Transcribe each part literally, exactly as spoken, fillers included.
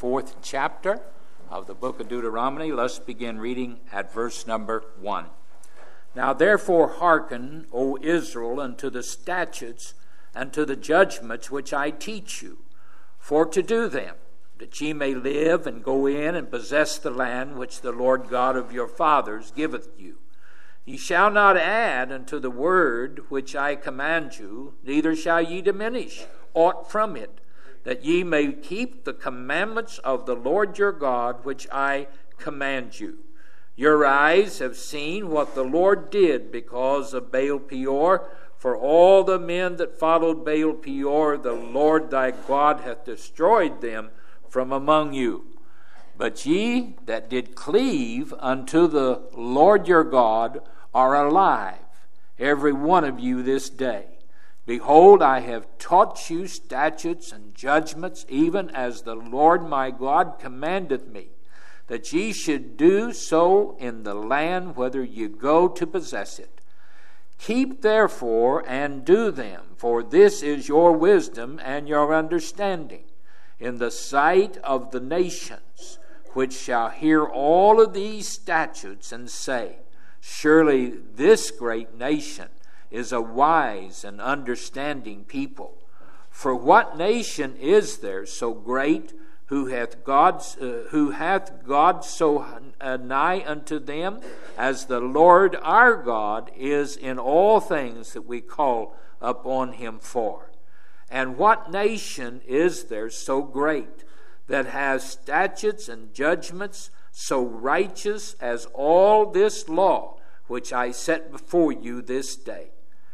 twenty-fourth chapter of the book of Deuteronomy. Let's begin reading at verse number one. Now therefore hearken, O Israel, unto the statutes and to the judgments which I teach you, for to do them, that ye may live and go in and possess the land which the Lord God of your fathers giveth you. Ye shall not add unto the word which I command you, neither shall ye diminish aught from it, that ye may keep the commandments of the Lord your God which I command you. Your eyes have seen what the Lord did because of Baal Peor. For all the men that followed Baal Peor, the Lord thy God hath destroyed them from among you. But ye that did cleave unto the Lord your God are alive, every one of you this day. Behold, I have taught you statutes and judgments, even as the Lord my God commandeth me, that ye should do so in the land whither ye go to possess it. Keep therefore and do them, for this is your wisdom and your understanding in the sight of the nations, which shall hear all of these statutes and say, surely this great nation is a wise and understanding people. For what nation is there so great, who hath God, uh, who hath God so uh, nigh unto them, as the Lord our God is in all things that we call upon him for? And what nation is there so great, that has statutes and judgments so righteous as all this law which I set before you this day?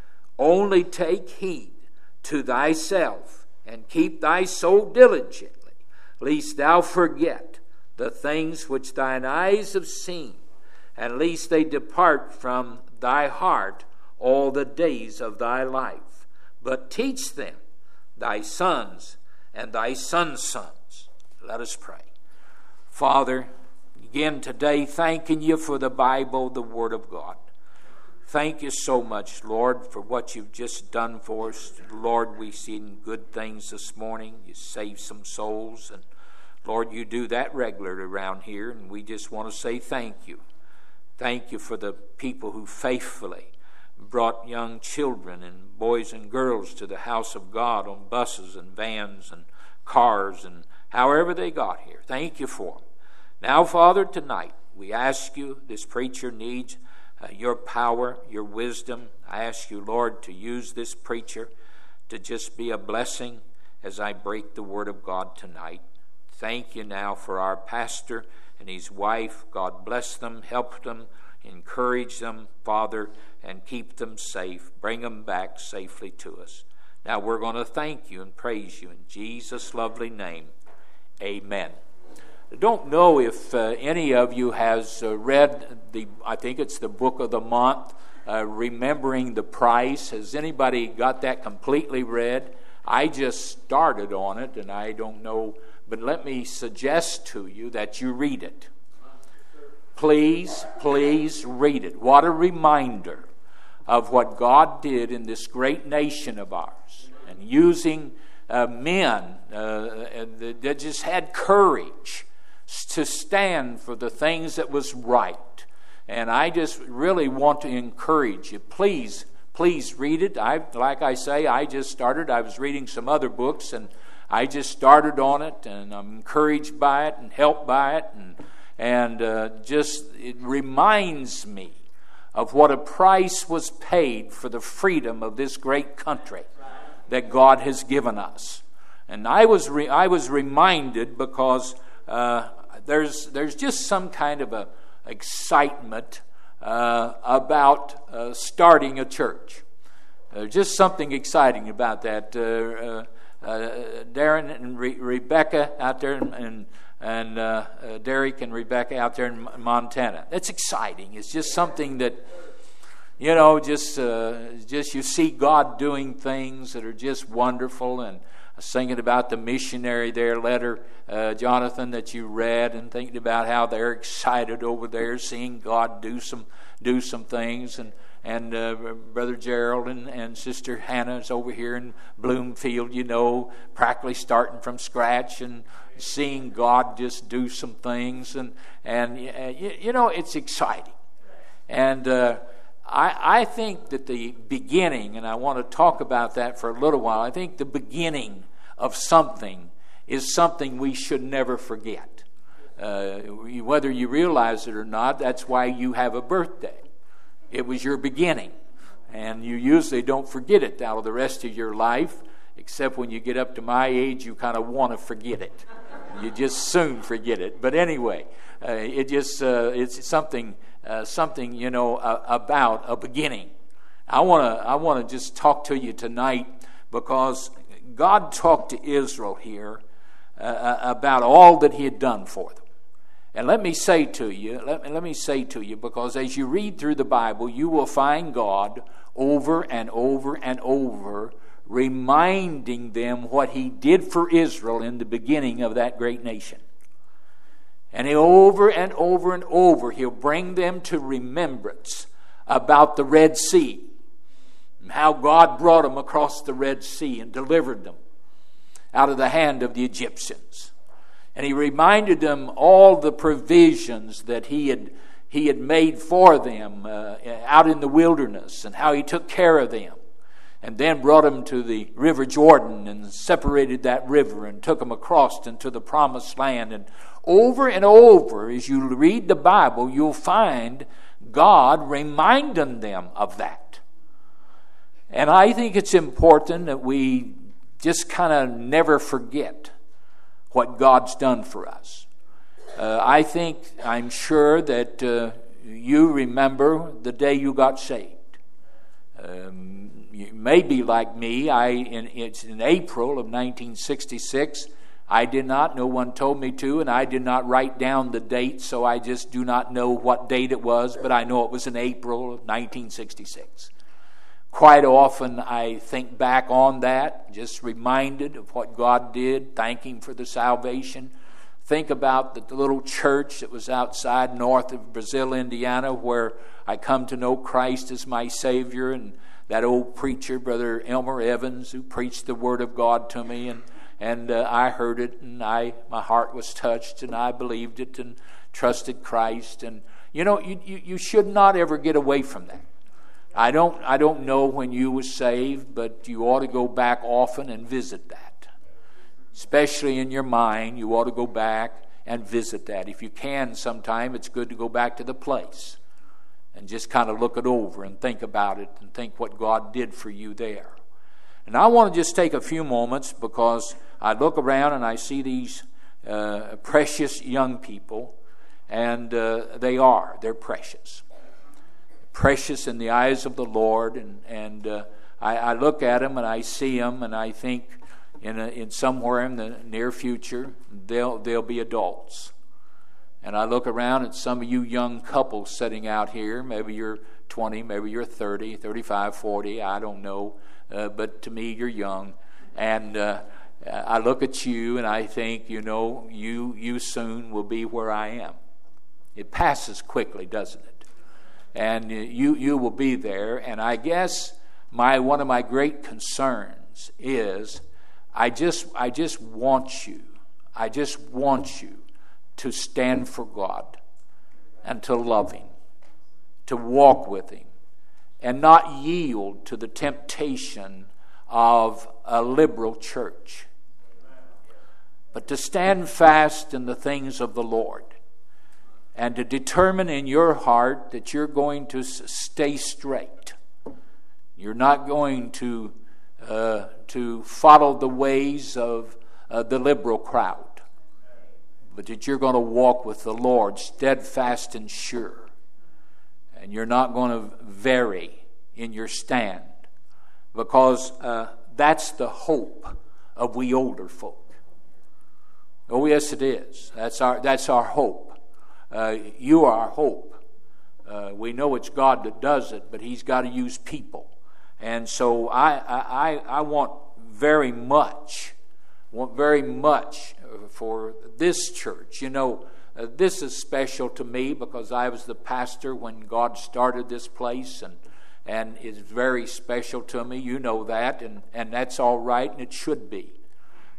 Only take heed to thyself, and keep thy soul diligently, lest thou forget the things which thine eyes have seen, and lest they depart from thy heart all the days of thy life. But teach them thy sons and thy sons' sons. Let us pray. Father, again today thanking you for the Bible, the Word of God. Thank you so much, Lord, for what you've just done for us. Lord, we've seen good things this morning. You saved some souls, and Lord, you do that regularly around here, and we just want to say thank you. Thank you for the people who faithfully brought young children and boys and girls to the house of God on buses and vans and cars and however they got here. Thank you for them. Now, Father, tonight we ask you, this preacher needs uh, your power, your wisdom. I ask you, Lord, to use this preacher to just be a blessing as I break the word of God tonight. Thank you now for our pastor and his wife. God bless them, help them, encourage them, Father, and keep them safe. Bring them back safely to us. Now we're going to thank you and praise you in Jesus' lovely name. Amen. I don't know if uh, any of you has uh, read the, I think it's the book of the month, uh, Remembering the Price. Has anybody got that completely read? I just started on it, and I don't know, but let me suggest to you that you read it. Please, please read it. What a reminder of what God did in this great nation of ours, and using uh, men uh, that just had courage to stand for the things that was right. And I just really want to encourage you. Please, please read it. I, like I say, I just started. I was reading some other books, and I just started on it, and I'm encouraged by it and helped by it, and and uh, just it reminds me of what a price was paid for the freedom of this great country that God has given us. And I was re- I was reminded because uh, there's there's just some kind of a excitement uh, about uh, starting a church. There's just something exciting about that. Uh, uh, uh, Darren and Re- Rebecca out there, and and, and uh, uh, Derek and Rebecca out there in Montana. That's exciting. It's just something that, you know, just uh, just you see God doing things that are just wonderful. And I was thinking about the missionary there, letter, uh, Jonathan, that you read, and thinking about how they're excited over there, seeing God do some do some things. And and uh, Brother Gerald and, and Sister Hannah is over here in Bloomfield, you know, practically starting from scratch, and seeing God just do some things, and and you, you know, it's exciting. And uh, I I think that the beginning, and I want to talk about that for a little while. I think the beginning of something is something we should never forget. Uh, whether you realize it or not, that's why you have a birthday. It was your beginning, and you usually don't forget it out of the rest of your life, except when you get up to my age, you kind of want to forget it. You just soon forget it. But anyway, uh, it just uh, it's something uh, something you know uh, about a beginning. I want to I want to just talk to you tonight because God talked to Israel here uh, about all that He had done for them. And let me say to you, let me, let me say to you, because as you read through the Bible, you will find God over and over and over reminding them what He did for Israel in the beginning of that great nation. And he, over and over and over, He'll bring them to remembrance about the Red Sea, and how God brought them across the Red Sea and delivered them out of the hand of the Egyptians. And He reminded them all the provisions that He had He had made for them uh, out in the wilderness, and how He took care of them. And then brought them to the River Jordan and separated that river and took them across into the Promised Land. And over and over, as you read the Bible, you'll find God reminding them of that. And I think it's important that we just kind of never forget what God's done for us. Uh, I think, I'm sure that uh, you remember the day you got saved. Um, you may be like me. I in, it's in April of nineteen sixty-six. I did not, no one told me to, and I did not write down the date, so I just do not know what date it was, but I know it was in April of nineteen sixty-six. Quite often I think back on that, just reminded of what God did, thank Him for the salvation. Think about the little church that was outside north of Brazil, Indiana, where I come to know Christ as my Savior, and that old preacher, Brother Elmer Evans, who preached the Word of God to me, and and uh, I heard it, and I my heart was touched, and I believed it, and trusted Christ. And you know, you you, you should not ever get away from that. I don't I don't know when you were saved, but you ought to go back often and visit that. Especially in your mind, you ought to go back and visit that. If you can sometime, it's good to go back to the place and just kind of look it over and think about it and think what God did for you there. And I want to just take a few moments, because I look around and I see these uh, precious young people, and uh, they are. They're precious. Precious in the eyes of the Lord, and, and uh, I, I look at them and I see them, and I think in a, in somewhere in the near future they'll they'll be adults. And I look around at some of you young couples sitting out here. Maybe you're twenty, maybe you're thirty, thirty-five, forty, I don't know, uh, but to me you're young. And uh, I look at you and I think, you know, you you soon will be where I am. It passes quickly, doesn't it? And you you will be there. And I guess my one of my great concerns is I just I just want you, I just want you to stand for God and to love Him, to walk with Him, and not yield to the temptation of a liberal church, but to stand fast in the things of the Lord, and to determine in your heart that you're going to stay straight. You're not going to uh, to follow the ways of uh, the liberal crowd, but that you're going to walk with the Lord steadfast and sure. And you're not going to vary in your stand, because uh, that's the hope of we older folk. Oh yes, it is. That's our that's our hope. Uh, you are our hope. Uh, we know it's God that does it, but He's got to use people. And so I I, I want very much, want very much for this church. You know, uh, this is special to me because I was the pastor when God started this place, and and it's very special to me. You know that, and, and that's all right, and it should be.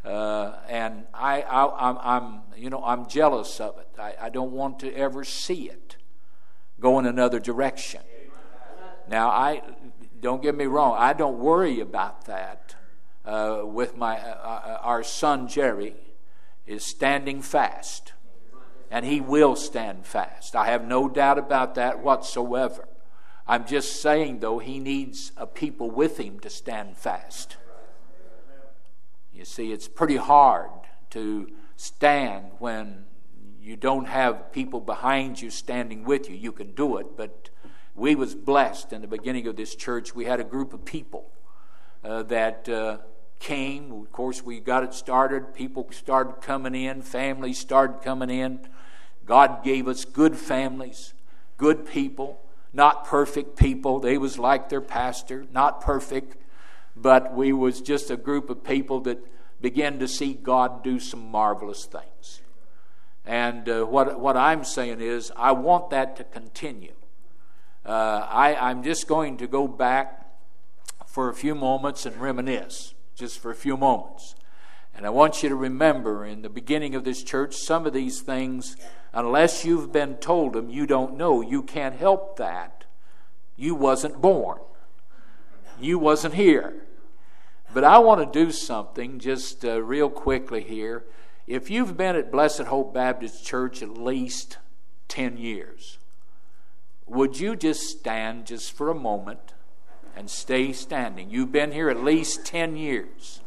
Uh, and I, I, I'm, I'm, you know, I'm jealous of it. I, I don't want to ever see it go in another direction. Now, I don't get me wrong. I don't worry about that. Uh, with my, uh, our son Jerry is standing fast, and he will stand fast. I have no doubt about that whatsoever. I'm just saying, though, he needs a people with him to stand fast. You see, it's pretty hard to stand when you don't have people behind you standing with you. You can do it, but we was blessed in the beginning of this church. We had a group of people uh, that uh, came. Of course, we got it started. People started coming in. Families started coming in. God gave us good families, good people, not perfect people. They was like their pastor, not perfect. But we was just a group of people that began to see God do some marvelous things. And uh, what what I'm saying is, I want that to continue. Uh, I, I'm just going to go back for a few moments and reminisce, just for a few moments. And I want you to remember, in the beginning of this church, some of these things, unless you've been told them, you don't know. You can't help that. You wasn't born. You wasn't here. But I want to do something just uh, real quickly here. If you've been at Blessed Hope Baptist Church at least ten years, would you just stand just for a moment and stay standing? You've been here at least ten years.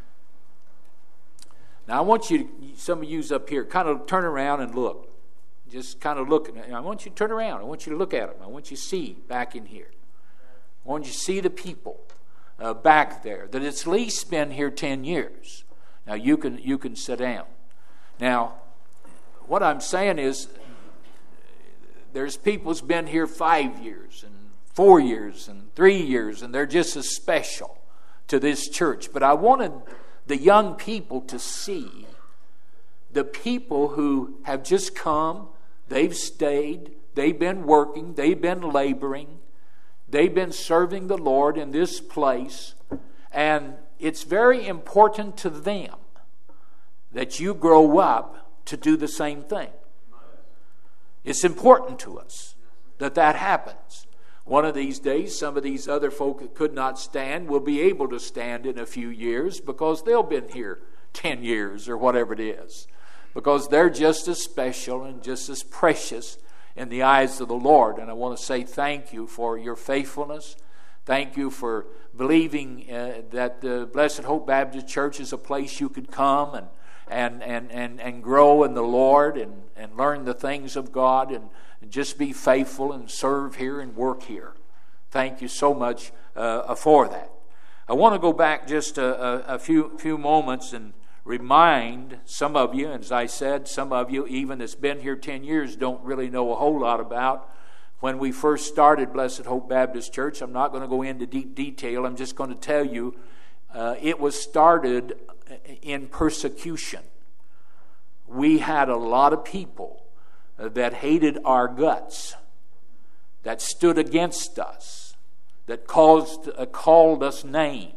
Now I want you, to, some of you's up here, kind of turn around and look. Just kind of look. I want you to turn around. I want you to look at them. I want you to see back in here. I want you to see the people Uh, back there that it's at least been here ten years. Now you can you can sit down. Now, what I'm saying is, there's people who's been here five years and four years and three years, and they're just as special to this church. But I wanted the young people to see the people who have just come, they've stayed, they've been working, they've been laboring. They've been serving the Lord in this place, and it's very important to them that you grow up to do the same thing. It's important to us that that happens. One of these days, some of these other folk that could not stand will be able to stand in a few years, because they'll been here ten years or whatever it is, because they're just as special and just as precious in the eyes of the Lord. And I want to say thank you for your faithfulness. Thank you for believing uh, that the Blessed Hope Baptist Church is a place you could come and and and and, and grow in the Lord and, and learn the things of God and just be faithful and serve here and work here. Thank you so much uh, for that. I want to go back just a, a, a few few moments and remind some of you, as I said, some of you even that's been here ten years don't really know a whole lot about when we first started Blessed Hope Baptist Church. I'm not going to go into deep detail. I'm just going to tell you uh, it was started in persecution. We had a lot of people uh, that hated our guts, that stood against us, that caused, uh, called us names.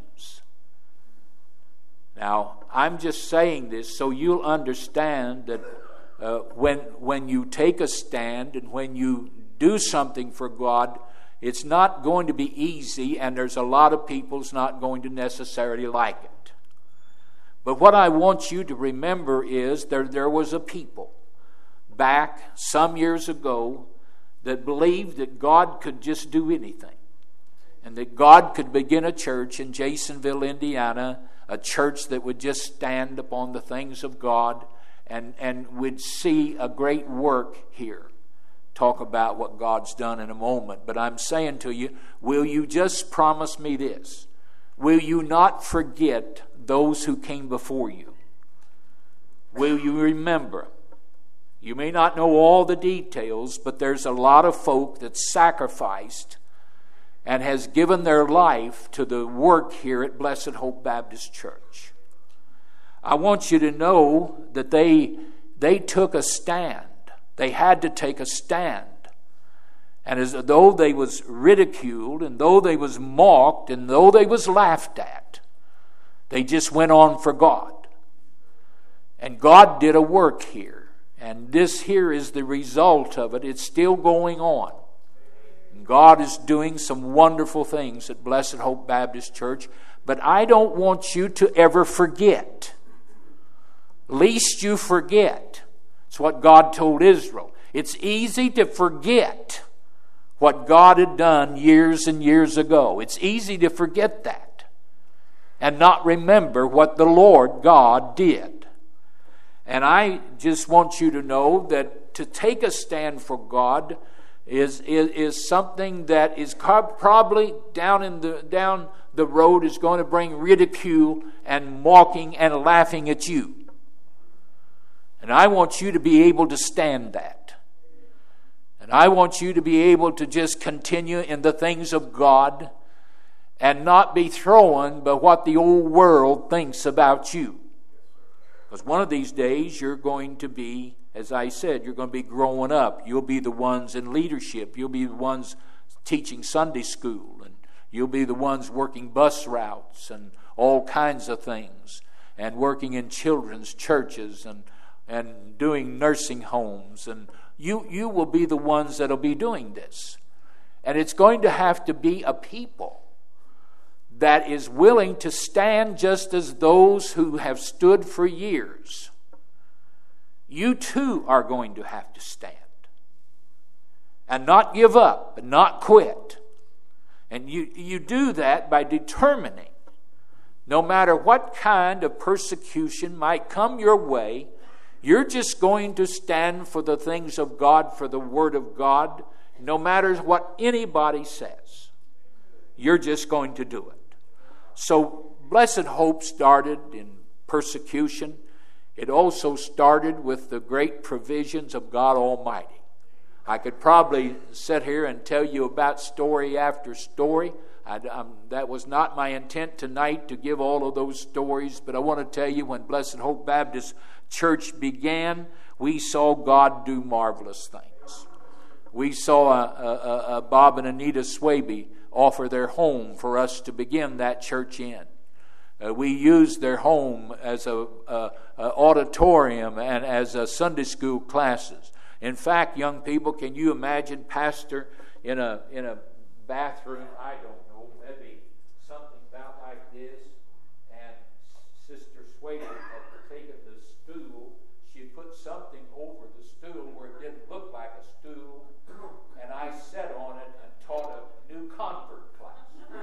Now, I'm just saying this so you'll understand that uh, when when you take a stand and when you do something for God, it's not going to be easy, and there's a lot of people who's not going to necessarily like it. But what I want you to remember is there, there was a people back some years ago that believed that God could just do anything, and that God could begin a church in Jasonville, Indiana, a church that would just stand upon the things of God and, and would see a great work here. Talk about what God's done in a moment. But I'm saying to you, will you just promise me this? Will you not forget those who came before you? Will you remember? You may not know all the details, but there's a lot of folk that sacrificed and has given their life to the work here at Blessed Hope Baptist Church. I want you to know that they, they took a stand. They had to take a stand. And as though they was ridiculed, and though they was mocked, and though they was laughed at, they just went on for God. And God did a work here. And this here is the result of it. It's still going on. And God is doing some wonderful things at Blessed Hope Baptist Church. But I don't want you to ever forget. Lest you forget. It's what God told Israel. It's easy to forget what God had done years and years ago. It's easy to forget that and not remember what the Lord God did. And I just want you to know that to take a stand for God is, is, is something that is probably down in the down the road is going to bring ridicule and mocking and laughing at you. And I want you to be able to stand that. And I want you to be able to just continue in the things of God and not be thrown by what the old world thinks about you. Because one of these days you're going to be, as I said, you're going to be growing up. You'll be the ones in leadership. You'll be the ones teaching Sunday school. And you'll be the ones working bus routes and all kinds of things. And working in children's churches and, and doing nursing homes. And you, you will be the ones that will be doing this. And it's going to have to be a people that is willing to stand just as those who have stood for years. You too are going to have to stand. And not give up, and not quit. And you, you do that by determining, no matter what kind of persecution might come your way, you're just going to stand for the things of God, for the Word of God, no matter what anybody says. You're just going to do it. So, Blessed Hope started in persecution. It also started with the great provisions of God Almighty. I could probably sit here and tell you about story after story. I, um, that was not my intent tonight to give all of those stories, but I want to tell you when Blessed Hope Baptist Church began, we saw God do marvelous things. We saw a, a, a Bob and Anita Swaby offer their home for us to begin that church in. Uh, we used their home as a, a, a auditorium and as a Sunday school classes. In fact, young people, can you imagine pastor in a in a bathroom? I don't know, maybe something about like this, and Sister Swaby had taken the stool. She put something over the stool where it didn't look like a stool, and I sat on it and taught a new convert class.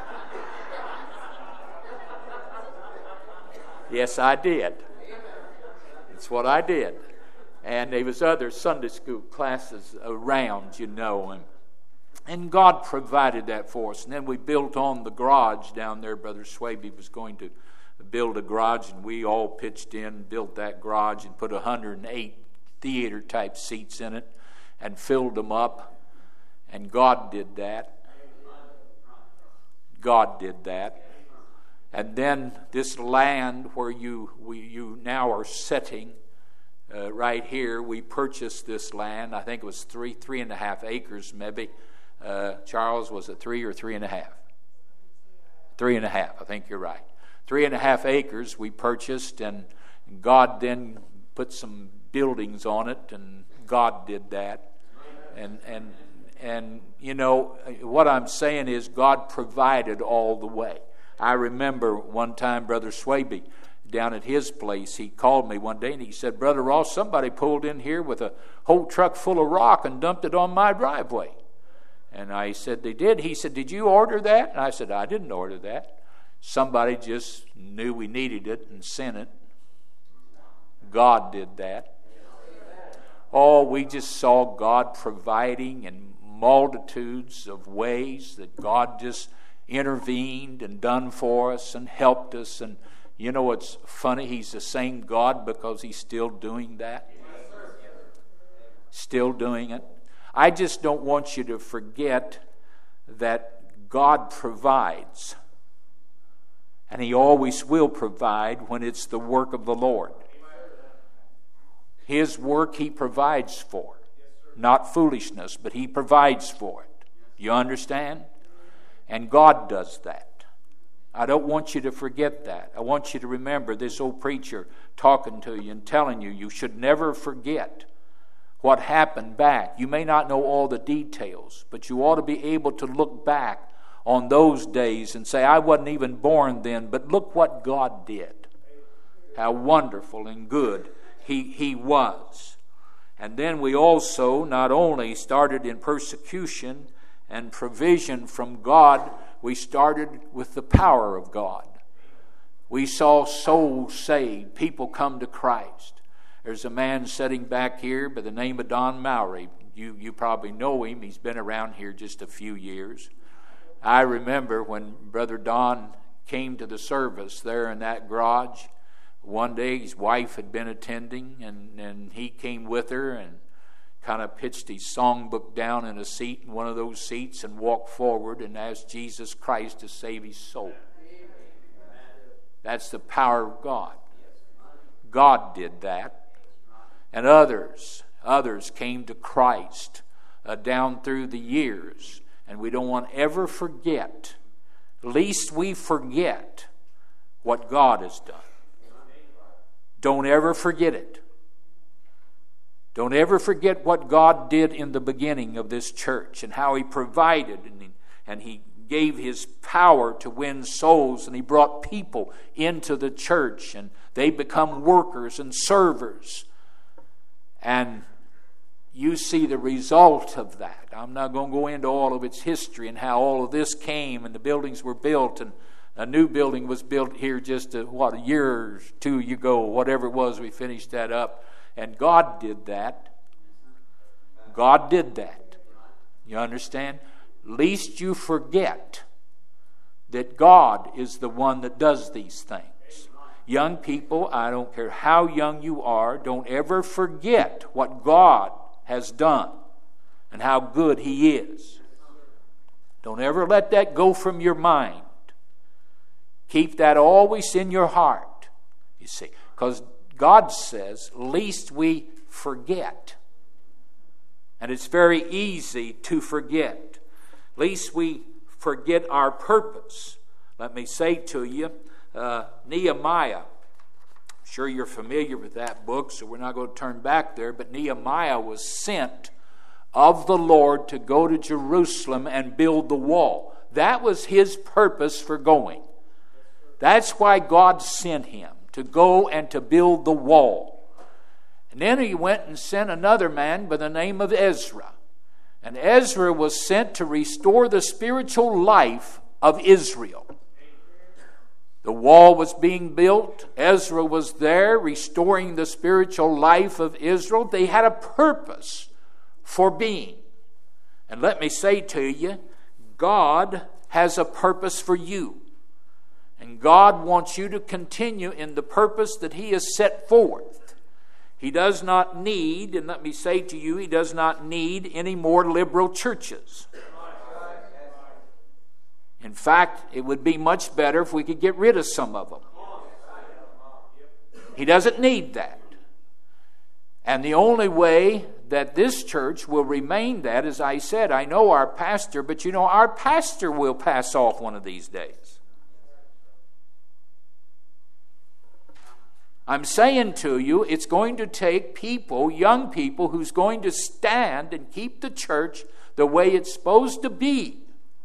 Yes, I did. That's what I did. And there was other Sunday school classes around, you know. And, and God provided that for us. And then we built on the garage down there. Brother Swaby was going to build a garage, and we all pitched in, built that garage, and put one hundred eight theater-type seats in it and filled them up. And God did that. God did that. And then this land where you we, you now are sitting, uh, right here, we purchased this land. I think it was three, three and a half acres maybe. Uh, Charles, was it three or three and a half? Three and a half, I think you're right. Three and a half acres we purchased, and God then put some buildings on it, and God did that. And and and you know, what I'm saying is God provided all the way. I remember one time Brother Swaby down at his place, he called me one day and he said, Brother Ross, somebody pulled in here with a whole truck full of rock and dumped it on my driveway. And I said, they did? He said, did you order that? And I said, I didn't order that. Somebody just knew we needed it and sent it. God did that. Oh, we just saw God providing in multitudes of ways that God just intervened and done for us and helped us. And you know what's funny? He's the same God because He's still doing that. Still doing it. I just don't want you to forget that God provides. And He always will provide when it's the work of the Lord. His work He provides for. Not foolishness, but He provides for it. You understand? And God does that. I don't want you to forget that. I want you to remember this old preacher talking to you and telling you you should never forget what happened back. You may not know all the details, but you ought to be able to look back on those days and say, I wasn't even born then, but look what God did. How wonderful and good He, he was. And then we also not only started in persecution and provision from God, we started with the power of God. We saw souls saved, people come to Christ. There's a man sitting back here by the name of Don Mowry. You, you probably know him. He's been around here just a few years. I remember when Brother Don came to the service there in that garage. One day his wife had been attending, and, and he came with her and kind of pitched his songbook down in a seat in one of those seats and walked forward and asked Jesus Christ to save his soul. That's the power of God. God did that. And others, others came to Christ uh, down through the years. And we don't want to ever forget, lest we forget what God has done. Don't ever forget it. Don't ever forget what God did in the beginning of this church and how He provided and He, and he gave His power to win souls, and He brought people into the church and they become workers and servers. And you see the result of that. I'm not going to go into all of its history and how all of this came and the buildings were built, and a new building was built here just a, what, a year or two ago, whatever it was, we finished that up. And God did that. God did that. You understand? Lest you forget that God is the one that does these things. Young people, I don't care how young you are, don't ever forget what God has done and how good He is. Don't ever let that go from your mind. Keep that always in your heart, you see. Because God says, lest we forget. And it's very easy to forget. Lest we forget our purpose. Let me say to you, uh, Nehemiah, I'm sure you're familiar with that book, so we're not going to turn back there, but Nehemiah was sent of the Lord to go to Jerusalem and build the wall. That was his purpose for going. That's why God sent him, to go and to build the wall. And then He went and sent another man by the name of Ezra. And Ezra was sent to restore the spiritual life of Israel. The wall was being built. Ezra was there restoring the spiritual life of Israel. They had a purpose for being. And let me say to you, God has a purpose for you. And God wants you to continue in the purpose that He has set forth. He does not need, and let me say to you, He does not need any more liberal churches. In fact, it would be much better if we could get rid of some of them. He doesn't need that. And the only way that this church will remain that, as I said, I know our pastor, but you know, our pastor will pass off one of these days. I'm saying to you, it's going to take people, young people, who's going to stand and keep the church the way it's supposed to be.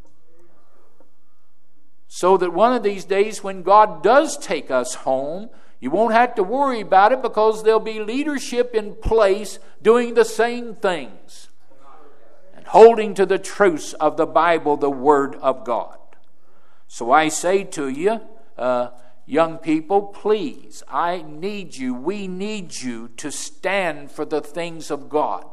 So that one of these days when God does take us home, you won't have to worry about it, because there'll be leadership in place doing the same things and holding to the truths of the Bible, the Word of God. So I say to you, uh, young people, please, I need you, we need you to stand for the things of God.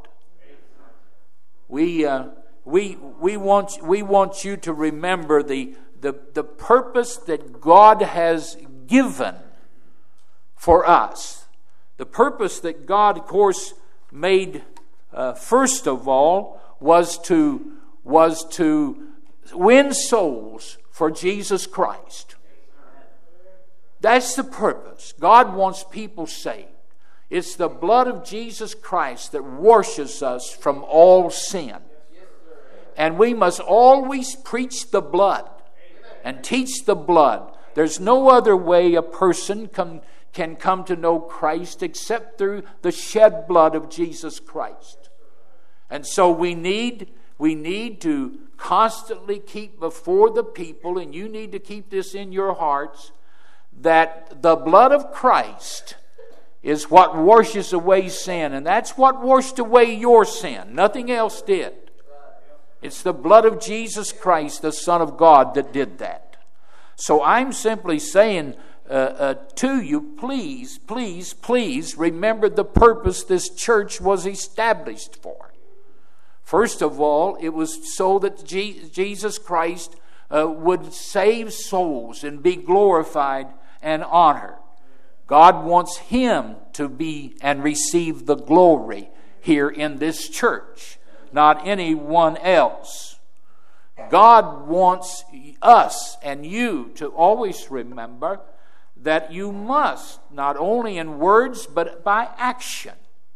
We uh, we we want we want you to remember the, the the purpose that God has given for us. The purpose that God, of course, made uh, first of all was to was to win souls for Jesus Christ. That's the purpose. God wants people saved. It's the blood of Jesus Christ that washes us from all sin. And we must always preach the blood. and teach the blood. There's no other way a person can, can come to know Christ except through the shed blood of Jesus Christ. And so we need, we need to constantly keep before the people, and you need to keep this in your hearts, that the blood of Christ is what washes away sin. And that's what washed away your sin. Nothing else did. It's the blood of Jesus Christ, the Son of God, that did that. So I'm simply saying uh, uh, to you, please, please, please remember the purpose this church was established for. First of all, it was so that Je- Jesus Christ uh, would save souls and be glorified and honored. God wants Him to be and receive the glory here in this church, not anyone else. God wants us and you to always remember that you must, not only in words but by action,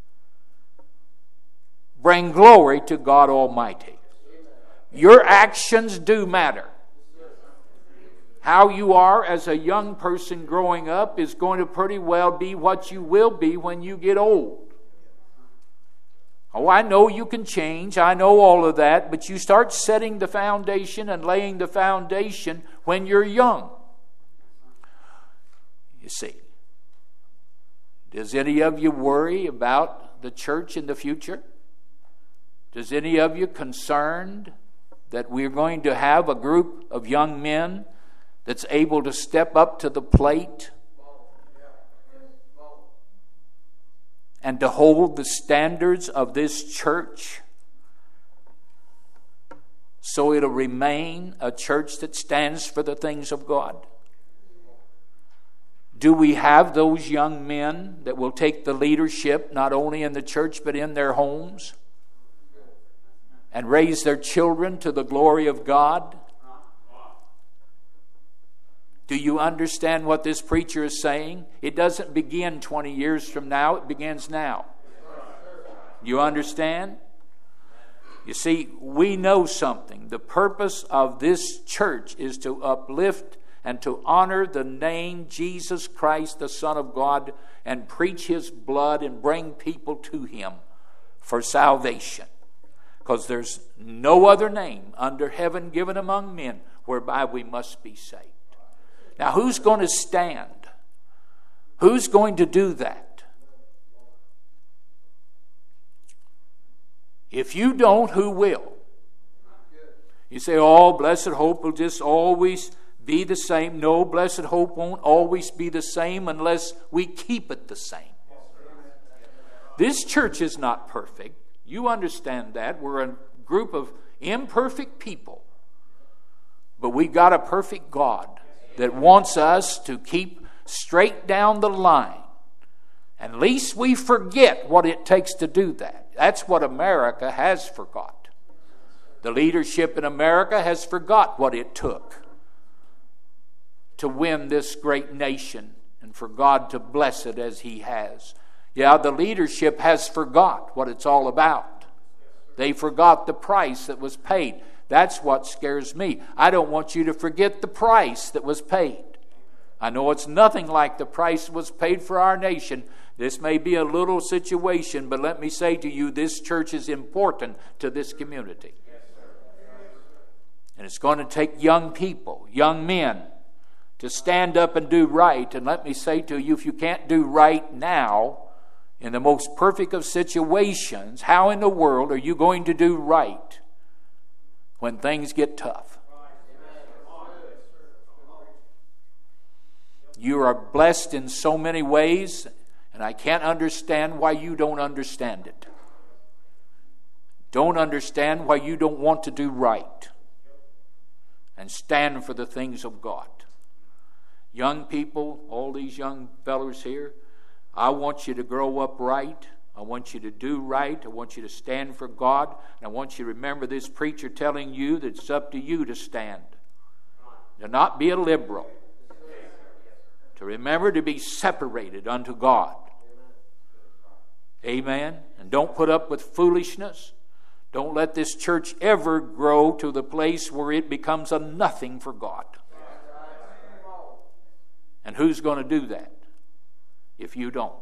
bring glory to God Almighty. Your actions do matter. How you are as a young person growing up is going to pretty well be what you will be when you get old. Oh, I know you can change. I know all of that. But you start setting the foundation and laying the foundation when you're young. You see. Does any of you worry about the church in the future? Does any of you concerned that we're going to have a group of young men that's able to step up to the plate and to hold the standards of this church so it'll remain a church that stands for the things of God? Do we have those young men that will take the leadership not only in the church but in their homes and raise their children to the glory of God? Do you understand what this preacher is saying? It doesn't begin twenty years from now. It begins now. You understand? You see, we know something. The purpose of this church is to uplift and to honor the name Jesus Christ, the Son of God, and preach His blood and bring people to Him for salvation. Because there's no other name under heaven given among men whereby we must be saved. Now, who's going to stand? Who's going to do that? If you don't, who will? You say, oh, Blessed Hope will just always be the same. No, Blessed Hope won't always be the same unless we keep it the same. This church is not perfect. You understand that. We're a group of imperfect people. But we got a perfect God that wants us to keep straight down the line. And least we forget what it takes to do that. That's what America has forgot. The leadership in America has forgot what it took to win this great nation and for God to bless it as He has. Yeah, the leadership has forgot what it's all about. They forgot the price that was paid. That's what scares me. I don't want you to forget the price that was paid. I know it's nothing like the price that was paid for our nation. This may be a little situation, but let me say to you, this church is important to this community. And it's going to take young people, young men, to stand up and do right. And let me say to you, if you can't do right now, in the most perfect of situations, how in the world are you going to do right when things get tough? You are blessed in so many ways, and I can't understand why you don't understand it. Don't understand why you don't want to do right and stand for the things of God. Young people, all these young fellows here, I want you to grow up right. I want you to do right. I want you to stand for God. And I want you to remember this preacher telling you that it's up to you to stand. To not be a liberal. To remember to be separated unto God. Amen. And don't put up with foolishness. Don't let this church ever grow to the place where it becomes a nothing for God. And who's going to do that if you don't?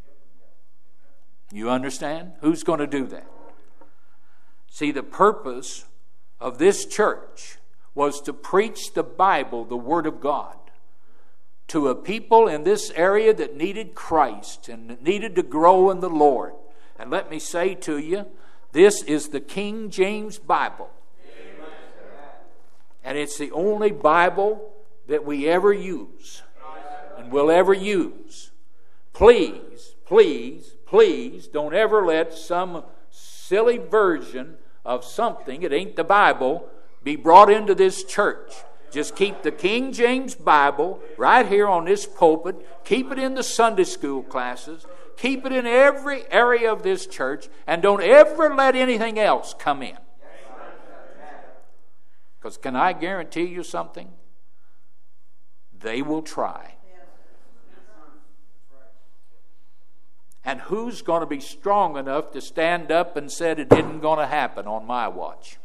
You understand? Who's going to do that? See, the purpose of this church was to preach the Bible, the Word of God, to a people in this area that needed Christ and that needed to grow in the Lord. And let me say to you, this is the King James Bible. Amen. And it's the only Bible that we ever use and will ever use. Please, please, please don't ever let some silly version of something, it ain't the Bible, be brought into this church. Just keep the King James Bible right here on this pulpit. Keep it in the Sunday school classes. Keep it in every area of this church. And don't ever let anything else come in. Because can I guarantee you something? They will try. And who's going to be strong enough to stand up and say it isn't going to happen on my watch?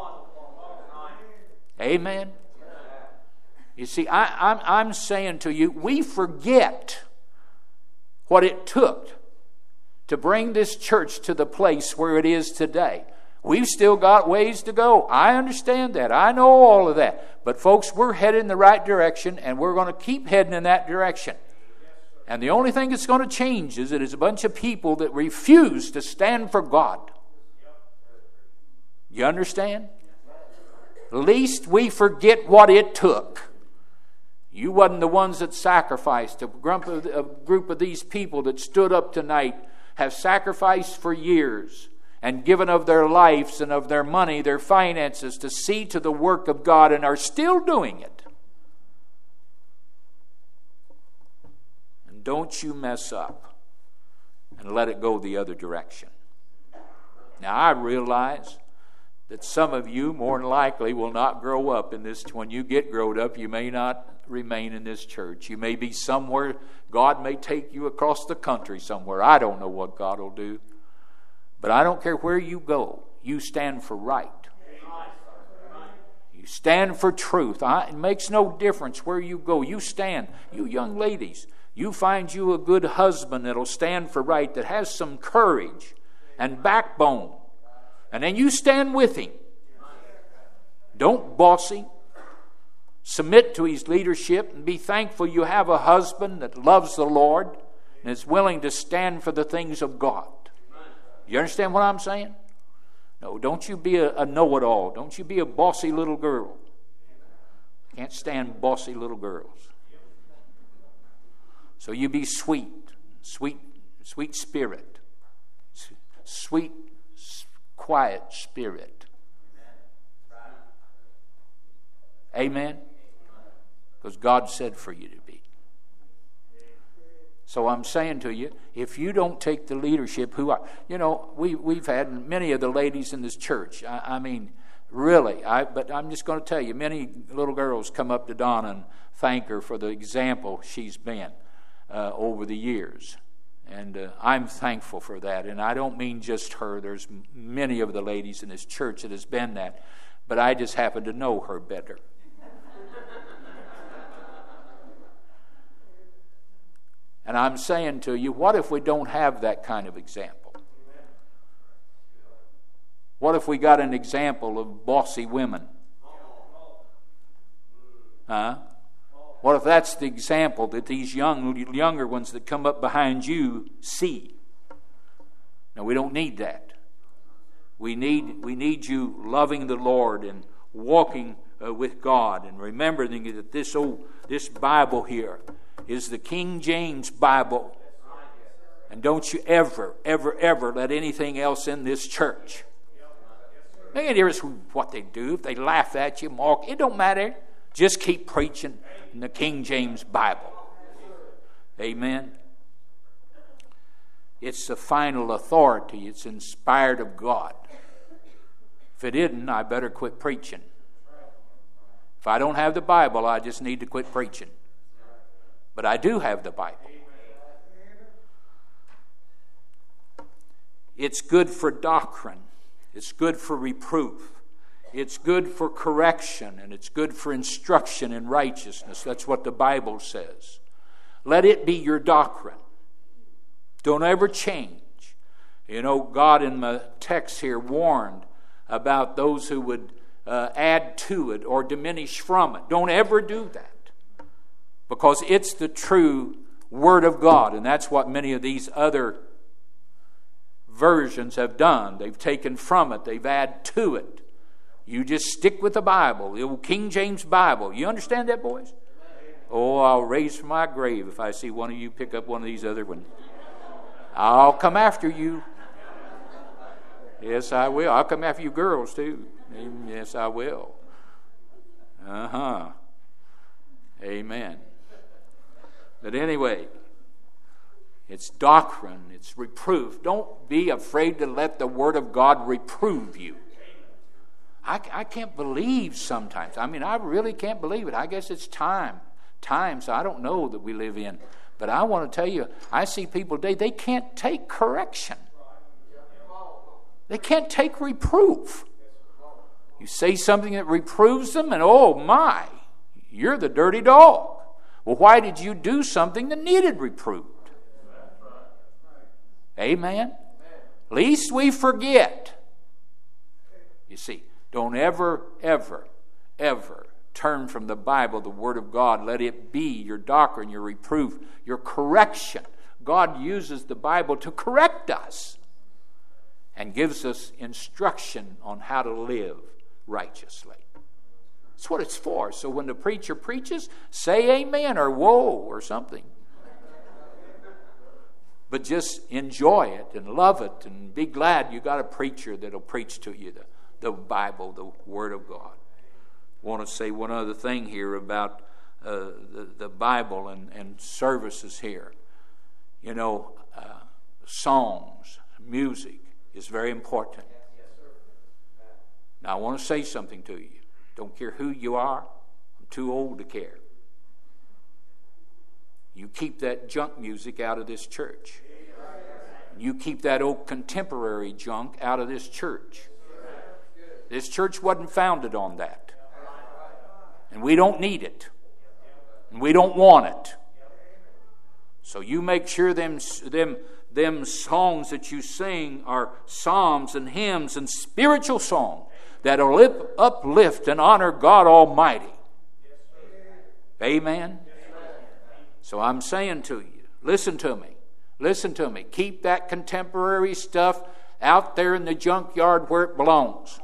Amen. You see, I, I'm, I'm saying to you, we forget what it took to bring this church to the place where it is today. We've still got ways to go. I understand that. I know all of that. But folks, we're headed in the right direction, and we're going to keep heading in that direction. And the only thing that's going to change is it is a bunch of people that refuse to stand for God. You understand? Least we forget what it took. You wasn't the ones that sacrificed. A group of, a group of these people that stood up tonight have sacrificed for years and given of their lives and of their money, their finances to see to the work of God and are still doing it. And don't you mess up and let it go the other direction. Now I realize that some of you more than likely will not grow up in this. When you get grown up, you may not remain in this church. You may be somewhere. God may take you across the country somewhere. I don't know what God will do. But I don't care where you go. You stand for right. You stand for truth. I, it makes no difference where you go. You stand. You young ladies, you find you a good husband that'll stand for right, that has some courage and backbone. And then you stand with him. Don't boss him. Submit to his leadership and be thankful you have a husband that loves the Lord and is willing to stand for the things of God. You understand what I'm saying? No, don't you be a, a know-it-all. Don't you be a bossy little girl. Can't stand bossy little girls. So you be sweet, sweet, sweet spirit, sweet, quiet spirit. Amen? Because God said for you to be. So I'm saying to you, if you don't take the leadership, who are, you know, we, we've had many of the ladies in this church. I, I mean, really, I, but I'm just going to tell you, many little girls come up to Donna and thank her for the example she's been uh, over the years. And uh, I'm thankful for that. And I don't mean just her. There's many of the ladies in this church that has been that. But I just happen to know her better. And I'm saying to you, what if we don't have that kind of example? What if we got an example of bossy women? Huh? What if that's the example that these young, younger ones that come up behind you see? Now, we don't need that. We need, we need you loving the Lord and walking uh, with God and remembering that this old, this Bible here is the King James Bible. And don't you ever, ever, ever let anything else in this church. And here's what they do. If they laugh at you, mock, it don't matter. Just keep preaching in the King James Bible. Amen. It's the final authority. It's inspired of God. If it isn't, I better quit preaching. If I don't have the Bible, I just need to quit preaching. But I do have the Bible. It's good for doctrine. It's good for reproof. It's good for correction. And it's good for instruction in righteousness. That's what the Bible says. Let it be your doctrine. Don't ever change. You know, God in the text here warned about those who would uh, add to it or diminish from it. Don't ever do that, because it's the true Word of God, and that's what many of these other versions have done. They've taken from it, they've added to it. You just stick with the Bible, the old King James Bible. You understand that, boys? Oh, I'll raise from my grave if I see one of you pick up one of these other ones. I'll come after you. Yes, I will. I'll come after you girls, too. Yes, I will. Uh-huh. Amen. But anyway, it's doctrine, it's reproof. Don't be afraid to let the Word of God reprove you. I, I can't believe sometimes. I mean, I really can't believe it. I guess it's time. Times I don't know that we live in. But I want to tell you, I see people today, they can't take correction. They can't take reproof. You say something that reproves them, and oh my, you're the dirty dog. Well, why did you do something that needed reproved? Amen? Least we forget. You see, don't ever, ever, ever turn from the Bible, the Word of God. Let it be your doctrine, your reproof, your correction. God uses the Bible to correct us and gives us instruction on how to live righteously. That's what it's for. So when the preacher preaches, say amen or whoa or something. But just enjoy it and love it and be glad you got a preacher that'll preach to you the, the Bible, the Word of God. I want to say one other thing here about uh, the, the Bible and, and services here. You know, uh, songs, music is very important. Now I want to say something to you. Don't care who you are. I'm too old to care. You keep that junk music out of this church. You keep that old contemporary junk out of this church. This church wasn't founded on that. And we don't need it. And we don't want it. So you make sure them, them, them songs that you sing are psalms and hymns and spiritual songs that will uplift and honor God Almighty. Amen? So I'm saying to you, listen to me. Listen to me. Keep that contemporary stuff out there in the junkyard where it belongs.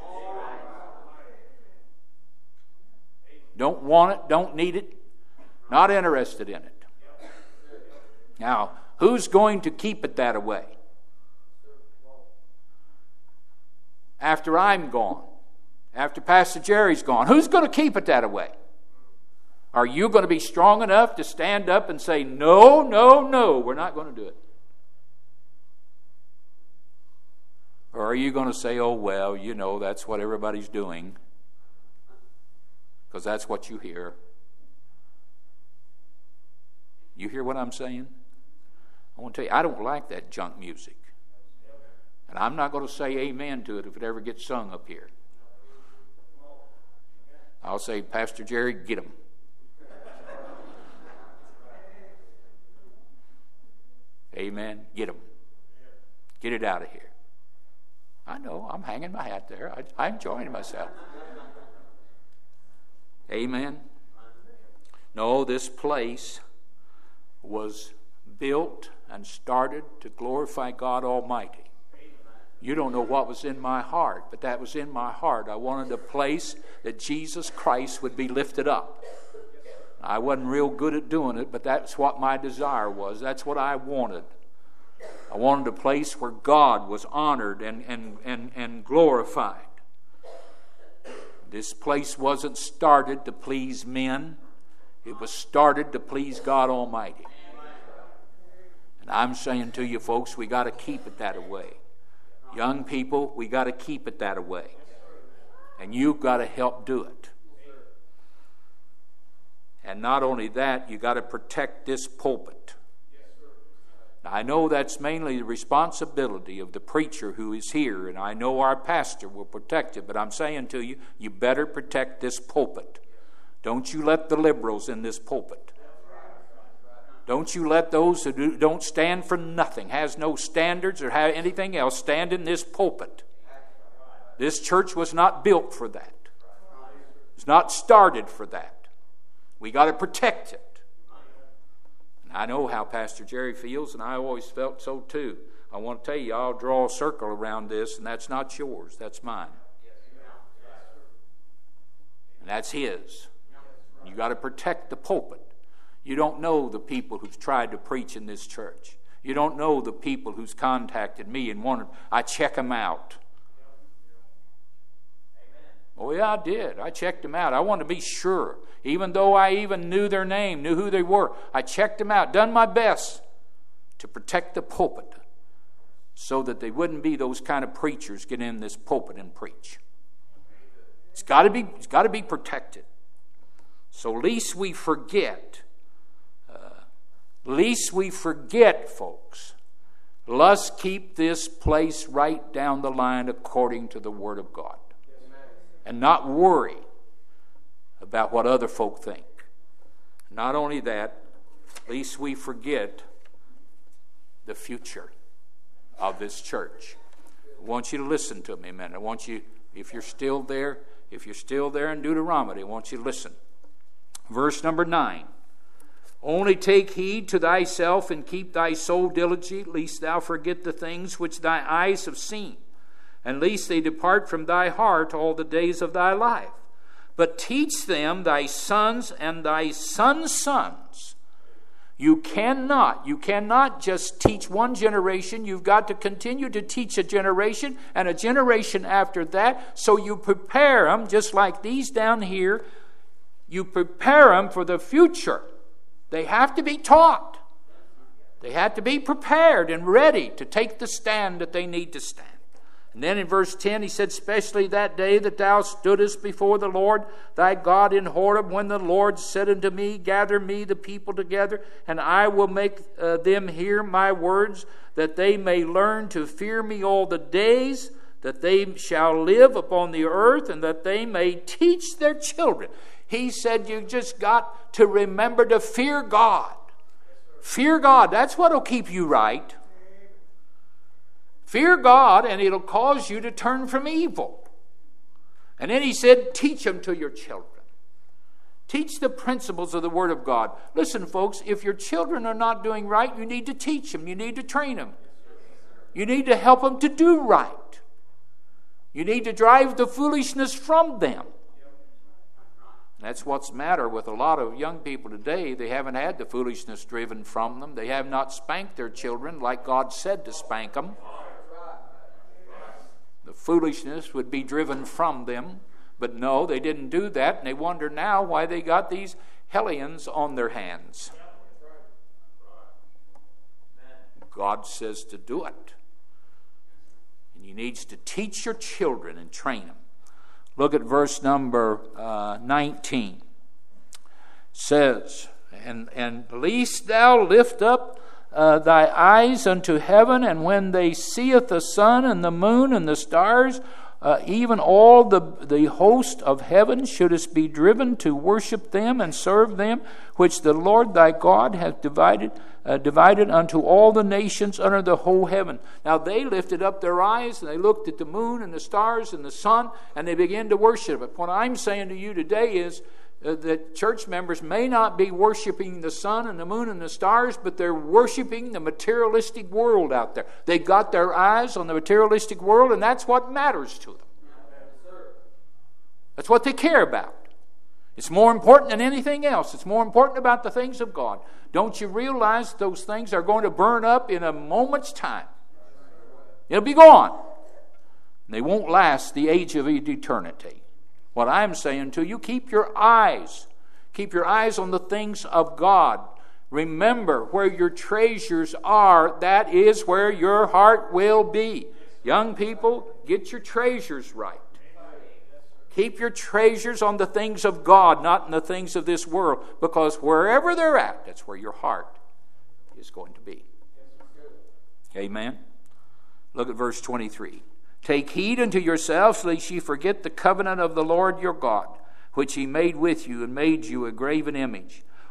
Don't want it, don't need it, not interested in it. Now, who's going to keep it that way? After I'm gone, after Pastor Jerry's gone, who's going to keep it that way? Are you going to be strong enough to stand up and say, no, no, no, we're not going to do it? Or are you going to say, oh, well, you know, that's what everybody's doing? Because that's what you hear. You hear what I'm saying? I want to tell you, I don't like that junk music. And I'm not going to say amen to it if it ever gets sung up here. I'll say, Pastor Jerry, get them. Amen. Get them. Get it out of here. I know, I'm hanging my hat there. I, I'm enjoying myself. Amen. No, this place was built and started to glorify God Almighty. You don't know what was in my heart, but that was in my heart. I wanted a place that Jesus Christ would be lifted up. I wasn't real good at doing it, but that's what my desire was. That's what I wanted. I wanted a place where God was honored and, and, and, and glorified. This place wasn't started to please men. It was started to please God Almighty. And I'm saying to you folks, we got to keep it that way. Young people, we got to keep it that way. And you've got to help do it. And not only that, you got to protect this pulpit. Now, I know that's mainly the responsibility of the preacher who is here, and I know our pastor will protect it, but I'm saying to you, you better protect this pulpit. Don't you let the liberals in this pulpit. Don't you let those who do, don't stand for nothing, has no standards or have anything else, stand in this pulpit. This church was not built for that. It's not started for that. We got to protect it. And I know how Pastor Jerry feels, and I always felt so too. I want to tell you, I'll draw a circle around this, and that's not yours. That's mine. And that's his. You got to protect the pulpit. You don't know the people who've tried to preach in this church. You don't know the people who's contacted me and wanted, I check them out. Oh yeah, I did. I checked them out. I wanted to be sure. Even though I even knew their name, knew who they were, I checked them out, done my best to protect the pulpit so that they wouldn't be those kind of preachers get in this pulpit and preach. It's got to be, it's got to be protected. So lest we forget, uh, lest we forget, folks, let's keep this place right down the line according to the Word of God. And not worry about what other folk think. Not only that, lest we forget the future of this church. I want you to listen to me a minute. I want you, if you're still there, if you're still there in Deuteronomy, I want you to listen. Verse number nine. Only take heed to thyself and keep thy soul diligent, lest thou forget the things which thy eyes have seen, and lest they depart from thy heart all the days of thy life. But teach them thy sons and thy sons' sons. You cannot, you cannot just teach one generation. You've got to continue to teach a generation and a generation after that. So you prepare them, just like these down here. You prepare them for the future. They have to be taught. They have to be prepared and ready to take the stand that they need to stand. And then in verse ten he said, especially that day that thou stoodest before the Lord thy God in Horeb, when the Lord said unto me, gather me the people together, and I will make uh, them hear my words, that they may learn to fear me all the days that they shall live upon the earth, and that they may teach their children. He said you just got to remember to fear God. Fear God. That's what will keep you right. Fear God, and it'll cause you to turn from evil. And then he said, teach them to your children. Teach the principles of the Word of God. Listen, folks, if your children are not doing right, you need to teach them. You need to train them. You need to help them to do right. You need to drive the foolishness from them. That's what's the matter with a lot of young people today. They haven't had the foolishness driven from them. They have not spanked their children like God said to spank them. The foolishness would be driven from them. But no, they didn't do that. And they wonder now why they got these hellions on their hands. God says to do it. And He needs to teach your children and train them. Look at verse number uh, nineteen. It says, and, and lest thou lift up Uh, thy eyes unto heaven, and when they seeth the sun and the moon and the stars, uh, even all the, the host of heaven, shouldest be driven to worship them and serve them, which the Lord thy God hath divided uh, divided unto all the nations under the whole heaven. Now they lifted up their eyes, and they looked at the moon and the stars and the sun, and they began to worship it. What I'm saying to you today is, Uh, that church members may not be worshiping the sun and the moon and the stars, but they're worshiping the materialistic world out there. They got their eyes on the materialistic world, and that's what matters to them. That's what they care about. It's more important than anything else. It's more important about the things of God. Don't you realize those things are going to burn up in a moment's time? It'll be gone. They won't last the age of eternity. What I'm saying to you, keep your eyes. Keep your eyes on the things of God. Remember, where your treasures are, that is where your heart will be. Young people, get your treasures right. Keep your treasures on the things of God, not in the things of this world. Because wherever they're at, that's where your heart is going to be. Amen. Look at verse twenty-three. Take heed unto yourselves, lest ye forget the covenant of the Lord your God, which He made with you, and made you a graven image.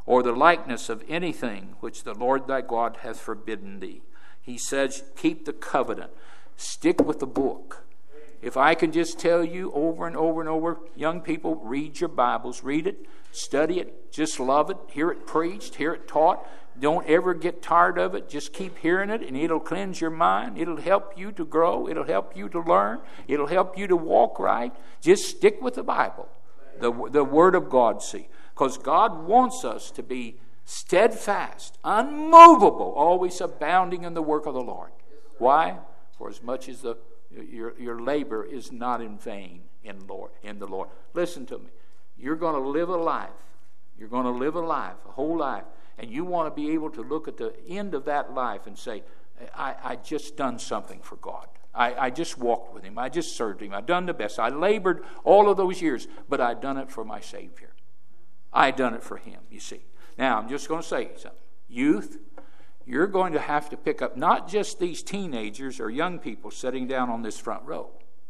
or the likeness of anything which the Lord thy God hath forbidden thee. He says, keep the covenant. Stick with the book. If I can just tell you over and over and over, young people, read your Bibles. Read it, study it, just love it, hear it preached, hear it taught. Don't ever get tired of it. Just keep hearing it, and it'll cleanse your mind. It'll help you to grow. It'll help you to learn. It'll help you to walk right. Just stick with the Bible, the, the Word of God, see. Because God wants us to be steadfast, unmovable, always abounding in the work of the Lord. Why? For as much as the your your labor is not in vain in Lord in the Lord. Listen to me. You're going to live a life. You're going to live a life, a whole life, and you want to be able to look at the end of that life and say, I, I just done something for God. I, I just walked with Him. I just served Him. I done the best. I labored all of those years, but I done it for my Savior. I done it for Him, you see. Now, I'm just going to say something. Youth, you're going to have to pick up not just these teenagers or young people sitting down on this front row.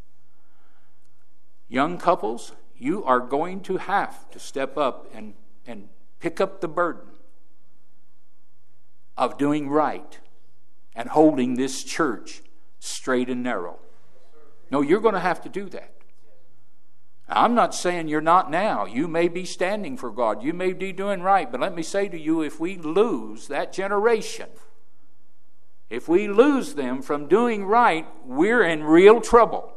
Young couples, you are going to have to step up and, and pick up the burden of doing right and holding this church straight and narrow. No, you're going to have to do that. I'm not saying you're not now. You may be standing for God. You may be doing right. But let me say to you, if we lose that generation, if we lose them from doing right, we're in real trouble.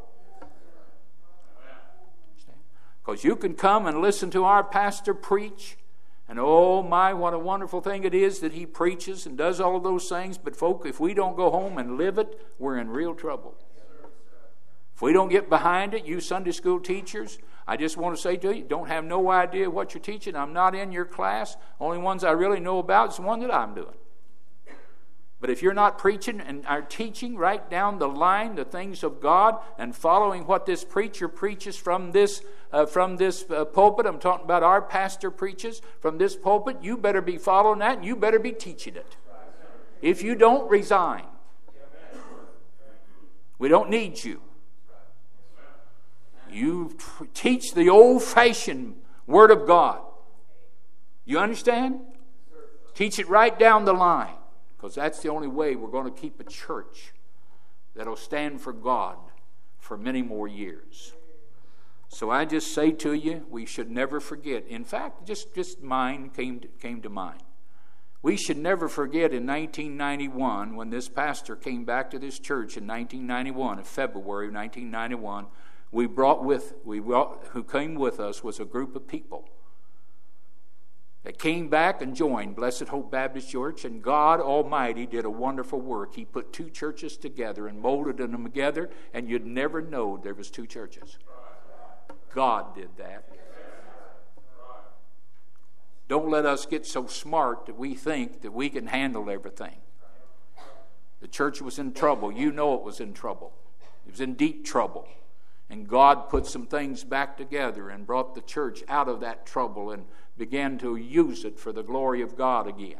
Because you can come and listen to our pastor preach, and oh my, what a wonderful thing it is that he preaches and does all of those things. But folk, if we don't go home and live it, we're in real trouble. If we don't get behind it, you Sunday school teachers, I just want to say to you, don't have no idea what you're teaching. I'm not in your class. Only ones I really know about is the one that I'm doing. But if you're not preaching and are teaching right down the line the things of God and following what this preacher preaches from this uh, from this uh, pulpit, I'm talking about our pastor preaches from this pulpit, you better be following that and you better be teaching it. If you don't, resign. We don't need you. You t- teach the old-fashioned Word of God. You understand? Teach it right down the line. Because that's the only way we're going to keep a church that'll stand for God for many more years. So I just say to you, we should never forget. In fact, just, just mine came to, came to mind. We should never forget in nineteen ninety-one, when this pastor came back to this church in nineteen ninety-one, in February of nineteen ninety-one, we brought with, we brought, who came with us was a group of people that came back and joined Blessed Hope Baptist Church, and God Almighty did a wonderful work. He put two churches together and molded them together, and you'd never know there was two churches. God did that. Don't let us get so smart that we think that we can handle everything. The church was in trouble. You know it was in trouble. It was in deep trouble. And God put some things back together and brought the church out of that trouble and began to use it for the glory of God again.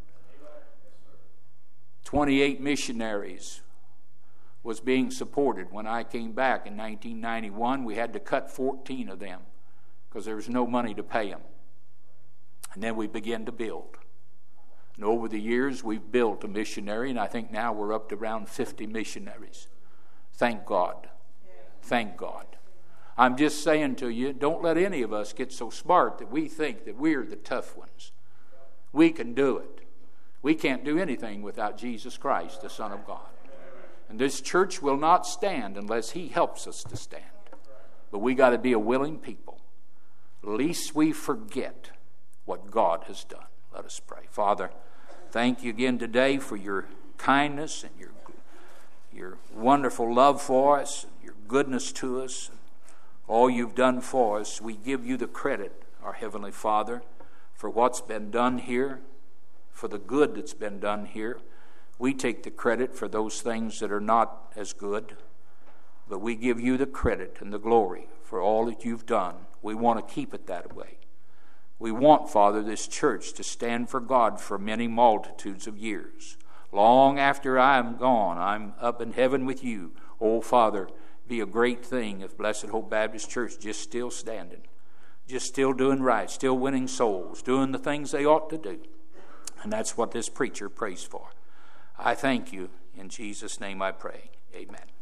twenty-eight missionaries was being supported. When I came back in nineteen ninety-one, we had to cut fourteen of them because there was no money to pay them. And then we began to build. And over the years, we've built a missionary, and I think now we're up to around fifty missionaries. Thank God. Thank God. I'm just saying to you, don't let any of us get so smart that we think that we're the tough ones. We can do it. We can't do anything without Jesus Christ, the Son of God. And this church will not stand unless He helps us to stand. But we got to be a willing people. Lest we forget what God has done. Let us pray. Father, thank you again today for your kindness and your, your wonderful love for us, your goodness to us, all you've done for us. We give you the credit, our Heavenly Father, for what's been done here, for the good that's been done here. We take the credit for those things that are not as good, but we give you the credit and the glory for all that you've done. We want to keep it that way. We want, Father, this church to stand for God for many multitudes of years. Long after I am gone, I'm up in heaven with you. Oh, Father, be a great thing if Blessed Hope Baptist Church just still standing. just still doing right, still winning souls, doing the things they ought to do. And that's what this preacher prays for. I thank you. In Jesus' name I pray. Amen.